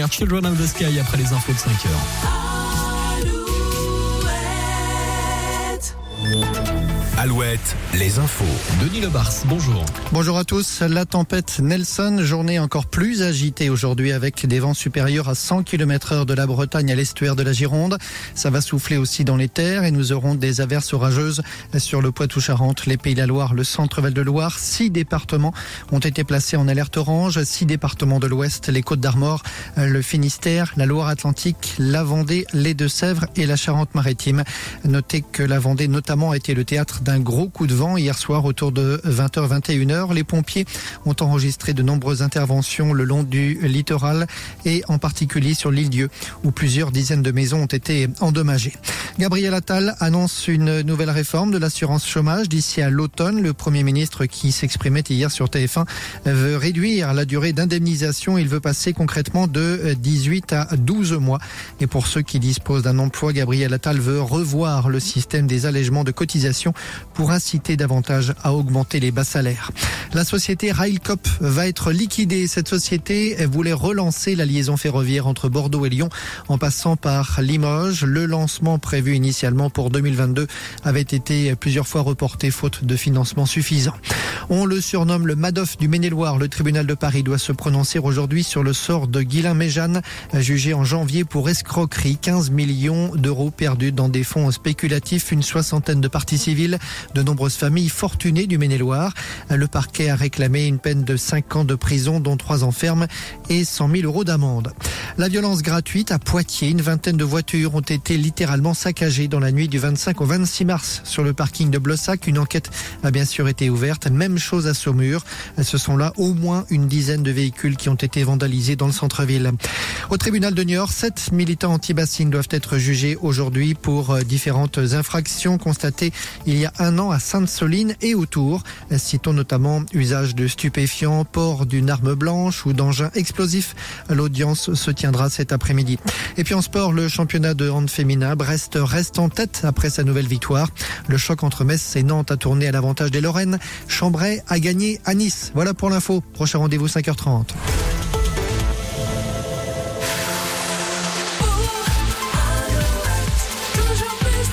dernière, Children of the Sky, après les infos de 5h. Alouette, les infos. Denis Lebars, bonjour. Bonjour à tous. La tempête Nelson, journée encore plus agitée aujourd'hui avec des vents supérieurs à 100 km/h de la Bretagne à l'estuaire de la Gironde. Ça va souffler aussi dans les terres et nous aurons des averses orageuses sur le Poitou-Charentes, les Pays de la Loire, le centre-val de Loire. 6 départements ont été placés en alerte orange. 6 départements de l'Ouest, les Côtes-d'Armor, le Finistère, la Loire-Atlantique, la Vendée, les Deux-Sèvres et la Charente-Maritime. Notez que la Vendée notamment a été le théâtre d'un gros coup de vent hier soir autour de 20h-21h. Les pompiers ont enregistré de nombreuses interventions le long du littoral et en particulier sur l'île Dieu où plusieurs dizaines de maisons ont été endommagées. Gabriel Attal annonce une nouvelle réforme de l'assurance chômage d'ici à l'automne. Le Premier ministre qui s'exprimait hier sur TF1 veut réduire la durée d'indemnisation. Il veut passer concrètement de 18 à 12 mois. Et pour ceux qui disposent d'un emploi, Gabriel Attal veut revoir le système des allègements de cotisation pour inciter davantage à augmenter les bas salaires. La société Railcoop va être liquidée. Cette société voulait relancer la liaison ferroviaire entre Bordeaux et Lyon en passant par Limoges. Le lancement prévu initialement pour 2022 avait été plusieurs fois reporté faute de financement suffisant. On le surnomme le Madoff du Maine-et-Loire. Le tribunal de Paris doit se prononcer aujourd'hui sur le sort de Guylain Méjeanne, jugé en janvier pour escroquerie. 15 millions d'euros perdus dans des fonds spéculatifs, une soixantaine de parties civiles, de nombreuses familles fortunées du Maine-et-Loire. Le parquet a réclamé une peine de 5 ans de prison, dont 3 ans ferme et 100 000 euros d'amende. La violence gratuite à Poitiers. Une vingtaine de voitures ont été littéralement saccagées dans la nuit du 25 au 26 mars sur le parking de Blossac. Une enquête a bien sûr été ouverte. Même chose à Saumur. Ce sont là au moins une dizaine de véhicules qui ont été vandalisés dans le centre-ville. Au tribunal de Niort, 7 militants anti-bassines doivent être jugés aujourd'hui pour différentes infractions constatées il y a un an à Sainte-Soline et autour. Citons notamment usage de stupéfiants, port d'une arme blanche ou d'engins explosifs. L'audience se tiendra cet après-midi. Et puis en sport, le championnat de hand féminin, Brest reste en tête après sa nouvelle victoire. Le choc entre Metz et Nantes a tourné à l'avantage des Lorraines. Chambray a gagné à Nice. Voilà pour l'info. Prochain rendez-vous 5h30.